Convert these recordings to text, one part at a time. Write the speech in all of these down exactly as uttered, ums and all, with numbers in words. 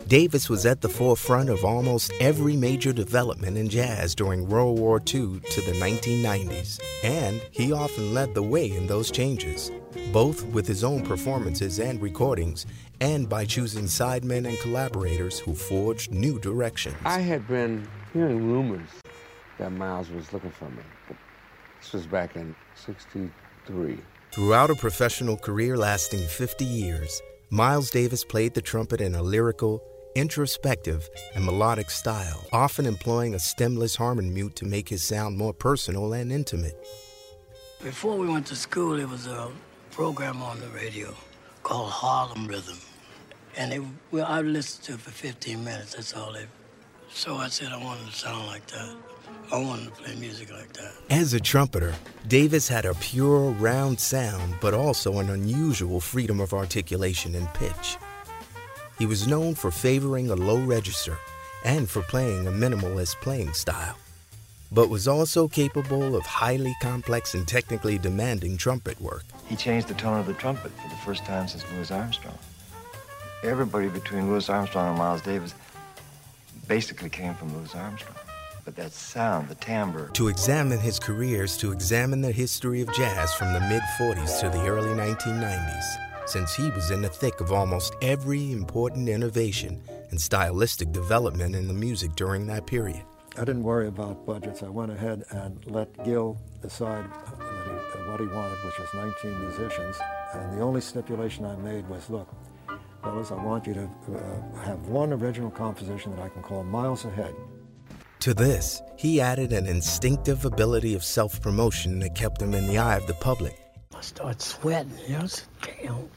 Davis was at the forefront of almost every major development in jazz during World War Two to the nineteen nineties, and he often led the way in those changes, both with his own performances and recordings, and by choosing sidemen and collaborators who forged new directions. I had been hearing rumors that Miles was looking for me, but this was back in sixty-three. Throughout a professional career lasting fifty years, Miles Davis played the trumpet in a lyrical, introspective, and melodic style, often employing a stemless harmony mute to make his sound more personal and intimate. Before we went to school, there was a program on the radio called Harlem Rhythm. And they, well, I listened to it for fifteen minutes, that's all they... So I said I wanted to sound like that. I wanted to play music like that. As a trumpeter, Davis had a pure, round sound, but also an unusual freedom of articulation and pitch. He was known for favoring a low register and for playing a minimalist playing style, but was also capable of highly complex and technically demanding trumpet work. He changed the tone of the trumpet for the first time since Louis Armstrong. Everybody between Louis Armstrong and Miles Davis basically came from Louis Armstrong. But that sound, the timbre. To examine his career is to examine the history of jazz from the mid forties to the early nineteen nineties, since he was in the thick of almost every important innovation and stylistic development in the music during that period. I didn't worry about budgets. I went ahead and let Gil decide what he wanted, which was nineteen musicians. And the only stipulation I made was, look, fellas, I want you to uh, have one original composition that I can call Miles Ahead. To this, he added an instinctive ability of self-promotion that kept him in the eye of the public. I started sweating, you know, I said, damn, I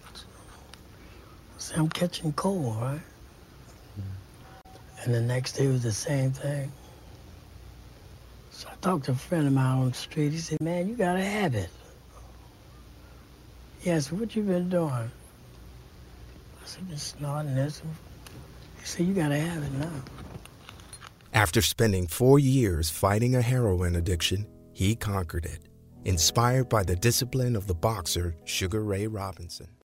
said, I'm catching cold, right? And the next day was the same thing. So I talked to a friend of mine on the street. He said, man, you got a habit. He asked, what you been doing? I said, been snorting this. He said, you got a habit now. After spending four years fighting a heroin addiction, he conquered it, inspired by the discipline of the boxer Sugar Ray Robinson.